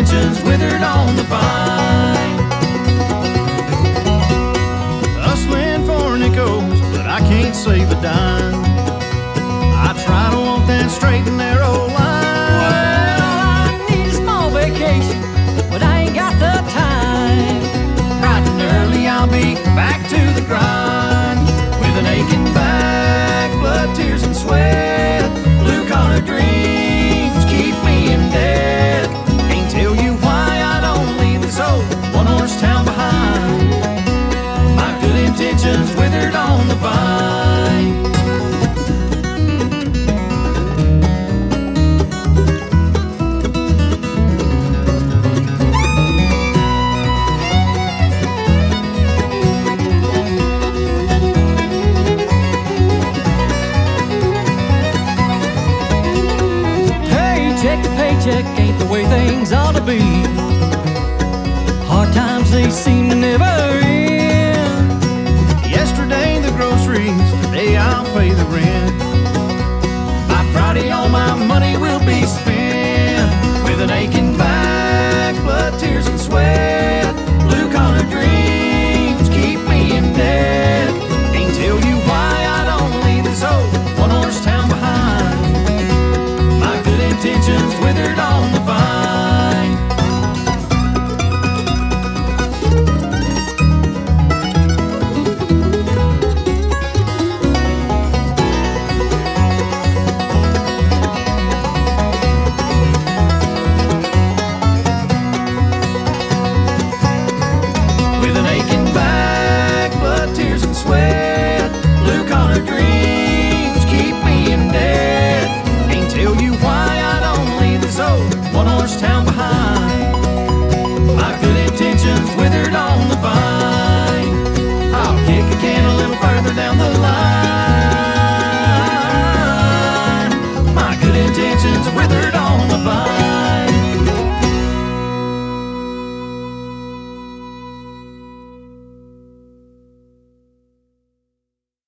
intentions withered on the vine. Hustling for nickels, but I can't save a dime. I try to walk that straight and narrow line. Well, I need a small vacation, but I ain't got the time. Bright and early, I'll be back to the grind. With an aching back, blood, tears, and sweat. Blue-collar dreams keep me in debt. Can't tell you why I don't leave this old one-horse town behind. My good intentions withered on the vine. Paycheck to paycheck ain't the way things ought to be. Hard times, they seem to never end. Yesterday the groceries, today I'll pay the rent. By Friday all my money will be spent. With an aching back, blood, tears, and sweat. Blue-collar dreams keep me in debt. Can't tell you why I don't leave this old one-horse town behind. My good intentions withered on the